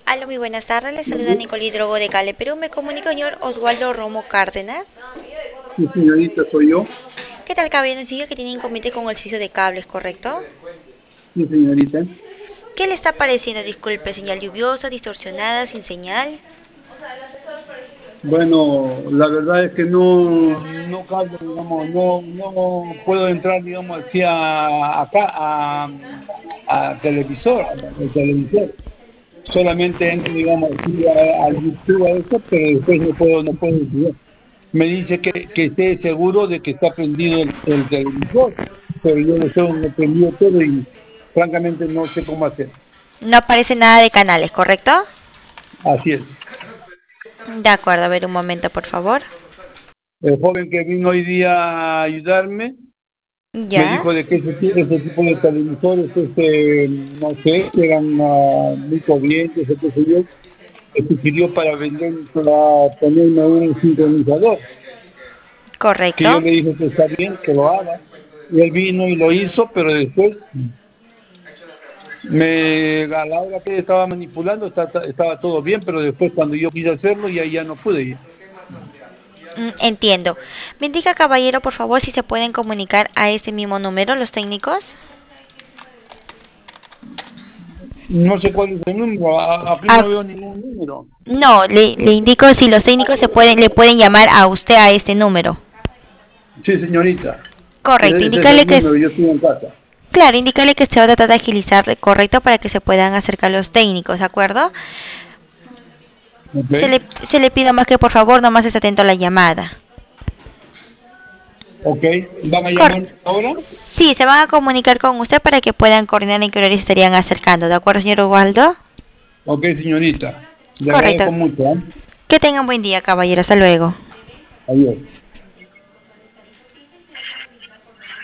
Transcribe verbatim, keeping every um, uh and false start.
Aló, muy buenas tardes. Les saluda Nicole Drogo de Cali, Perú. Me comunico, señor Oswaldo Romo Cárdenas. Sí, señorita, soy yo. ¿Qué tal, caballero? Sigue que tiene inconveniente con el servicio de cables, ¿correcto? Sí, señorita. ¿Qué le está pareciendo? Disculpe, señal lluviosa, distorsionada, sin señal. Bueno, la verdad es que no, no cargo, digamos, no, no puedo entrar, digamos, así a, acá a, a televisor, al televisor. Solamente entro, digamos, así a- al YouTube a eso, pero después no puedo, no puedo entrar. Me dice que, que esté seguro de que está prendido el, el televisor, pero yo lo tengo no prendido todo y francamente no sé cómo hacer. No aparece nada de canales, ¿correcto? Así es. De acuerdo, a ver un momento, por favor. El joven que vino hoy día a ayudarme me ¿Ya? dijo de que ese, ti- ese tipo de televisores, este, no sé, que eran ah, muy corrientes, o qué sé yo, me sugirió para vender, para ponerme un sincronizador, que yo ¿Correcto? le dije que está bien, que lo haga. Y él vino y lo hizo, pero después me, a la hora que estaba manipulando está- estaba todo bien, pero después cuando yo quise hacerlo ya, ya no pude. Mm, entiendo. Me indica, caballero, por favor, si se pueden comunicar a este mismo número los técnicos. No sé cuál es el número, a- aquí Ah, no veo ningún número. no, le, le indico si los técnicos se pueden, le pueden llamar a usted a este número. Sí, señorita. Correcto, Ese es indícale el que es, número, yo estoy en casa. claro, indícale que se va a tratar de agilizar, correcto, para que se puedan acercar los técnicos, ¿de acuerdo? ¿Ok? Se le, se le pide más que por favor nomás esté atento a la llamada. ¿Ok? ¿Van a Cor llamar ahora? sí, se van a comunicar con usted para que puedan coordinar en qué horario se estarían acercando, ¿de acuerdo, señor Osvaldo? Ok, señorita. Le Correcto. agradezco mucho. ¿Eh? Que tengan buen día, caballero. Hasta luego. Adiós.